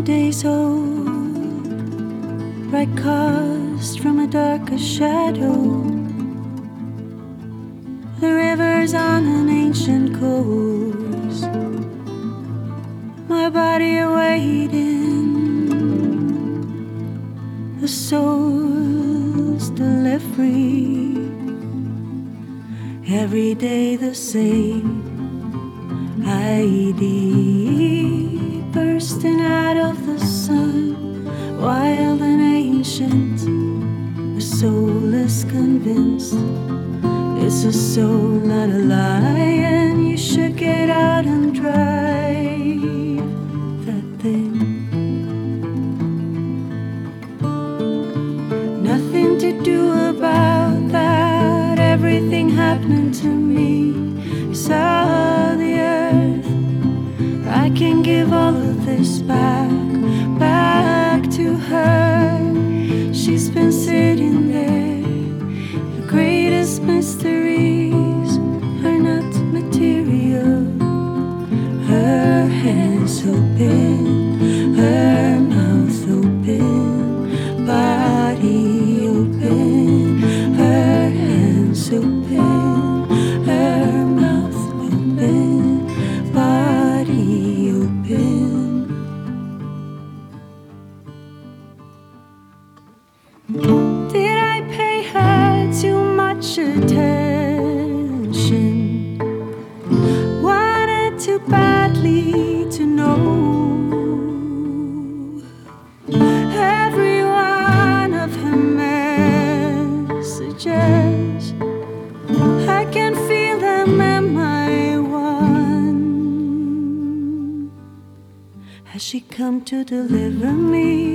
days old, bright cast from a darker shadow. The river's on an ancient course, my body awaiting the soul's delivery. Every day the same ID bursting out of the sun, wild and ancient. The soul is convinced it's a soul, not a lion. You should get out and drive that thing. Nothing to do about that. Everything happening to me. Saw the earth. I can give all of this back to her. She's been sitting there. The greatest mysteries are not material. Her hands open, her mouth open, body open, her hands open, her mouth open, body open. Did I pay her too much attention? Wanted too badly to know every one of her messages. I can feel them in my one. Has she come to deliver me?